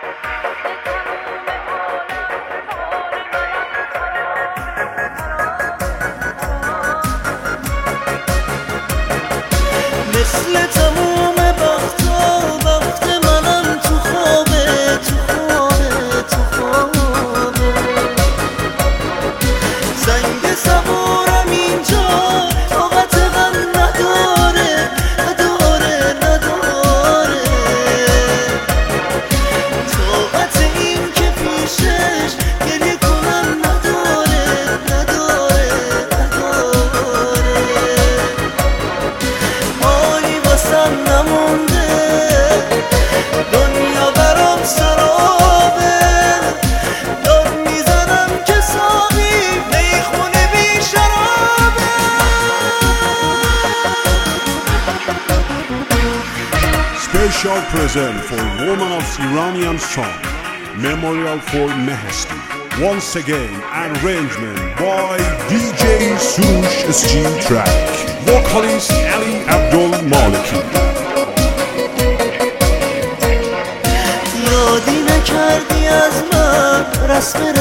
مثل تموم وقتا وقت منم تو خوابه تو خوابه تو خوابه زنگ صبورم اینجا طاقت غم نداره نداره نداره طاقت این که پیشش گریه کنم نداره نداره نداره حالی واسم نمونده دنیا برام سرابه داد میزنم که ساقی میخونه بی شرابه Special present for Woman of Iranian Song, Memorial for Mehesti. Once again, arrangement by DJ Sush Steel Track. Vocalist Ali Abdul Maliki. یادی نکردی از من رسم